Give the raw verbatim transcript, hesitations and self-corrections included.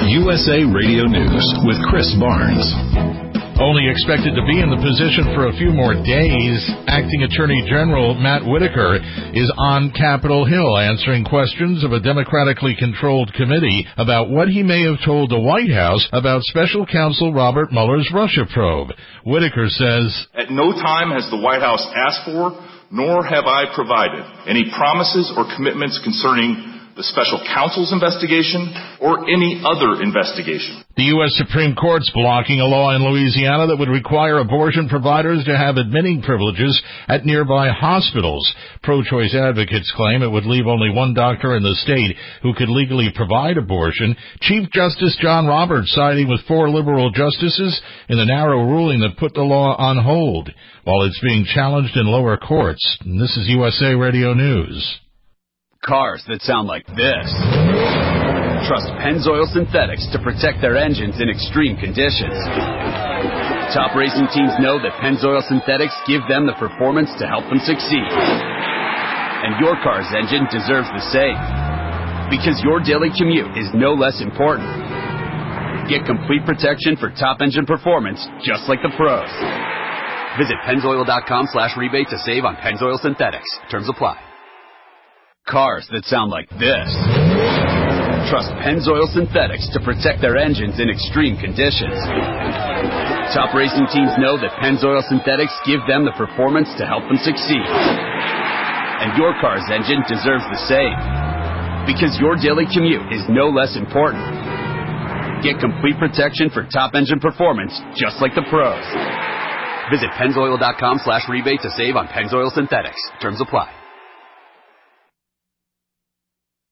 U S A Radio News with Chris Barnes. Only expected to be in the position for a few more days, Acting Attorney General Matt Whitaker is on Capitol Hill answering questions of a democratically controlled committee about what he may have told the White House about Special Counsel Robert Mueller's Russia probe. Whitaker says, "At no time has the White House asked for, nor have I provided, any promises or commitments concerning the Special Counsel's investigation or any other investigation." The U S Supreme Court's blocking a law in Louisiana that would require abortion providers to have admitting privileges at nearby hospitals. Pro-choice advocates claim it would leave only one doctor in the state who could legally provide abortion. Chief Justice John Roberts siding with four liberal justices in the narrow ruling that put the law on hold while it's being challenged in lower courts. And this is U S A Radio News. Cars that sound like this. Trust Pennzoil Synthetics to protect their engines in extreme conditions. Top racing teams know that Pennzoil Synthetics give them the performance to help them succeed. And your car's engine deserves the same. Because your daily commute is no less important. Get complete protection for top engine performance just like the pros. Visit Pennzoil.com slash rebate to save on Pennzoil Synthetics. Terms apply. Cars that sound like this. Trust Pennzoil Synthetics to protect their engines in extreme conditions. Top racing teams know that Pennzoil Synthetics give them the performance to help them succeed. And your car's engine deserves the same. Because your daily commute is no less important. Get complete protection for top engine performance just like the pros. Visit Pennzoil.com slash rebate to save on Pennzoil Synthetics. Terms apply.